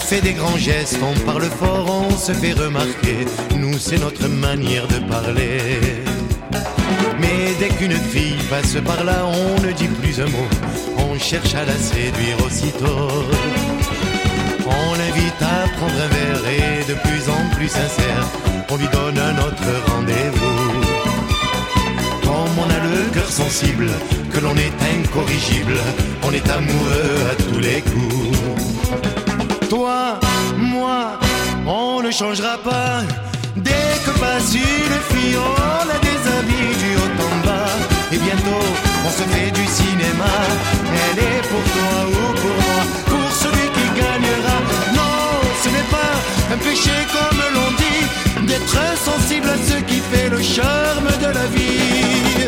fait des grands gestes, on parle fort, on se fait remarquer. Nous, c'est notre manière de parler. Mais dès qu'une fille passe par là, on ne dit plus un mot. On cherche à la séduire aussitôt. On l'invite à prendre un verre et de plus en plus sincère, on lui donne un autre rendez-vous. Comme on a le cœur sensible, que l'on est incorrigible, on est amoureux à tous les coups. Toi, moi, on ne changera pas. Dès que passe une fille, on la déshabille du haut en bas. Et bientôt, on se fait du cinéma. Elle est pour toi ou pour moi, pour celui qui gagnera. Non, ce n'est pas un péché comme l'on dit, d'être sensible à ce qui fait le charme de la vie.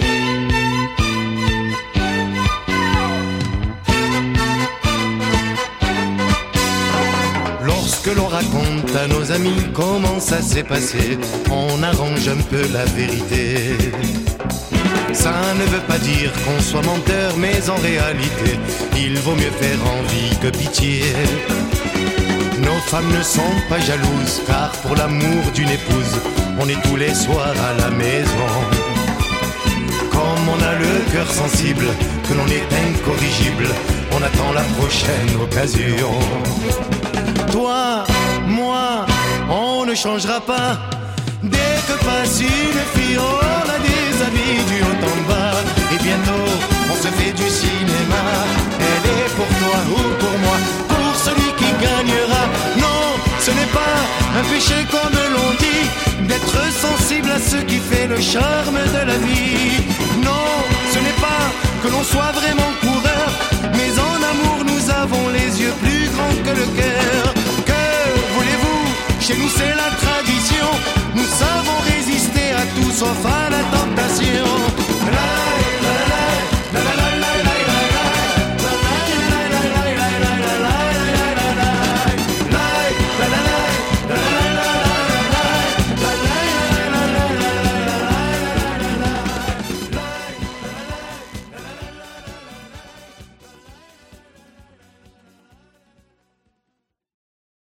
Lorsque l'on raconte à nos amis comment ça s'est passé, on arrange un peu la vérité. Ça ne veut pas dire qu'on soit menteur, mais en réalité, il vaut mieux faire envie que pitié. Nos femmes ne sont pas jalouses, car pour l'amour d'une épouse, on est tous les soirs à la maison. Comme on a le cœur sensible, que l'on est incorrigible, on attend la prochaine occasion. Toi, moi, on ne changera pas. Dès que passe une fille, on la déshabille du haut en bas. Et bientôt, on se fait du cinéma. Elle est pour toi ou pour moi, pour celui qui gagnera. Non, ce n'est pas un péché comme l'on dit, d'être sensible à ce qui fait le charme de la vie. Non, ce n'est pas que l'on soit vraiment coureur, mais en amour nous avons les yeux plus grands que le cœur. Que voulez-vous, chez nous c'est la tradition, nous savons résister à tout sauf à la tentation.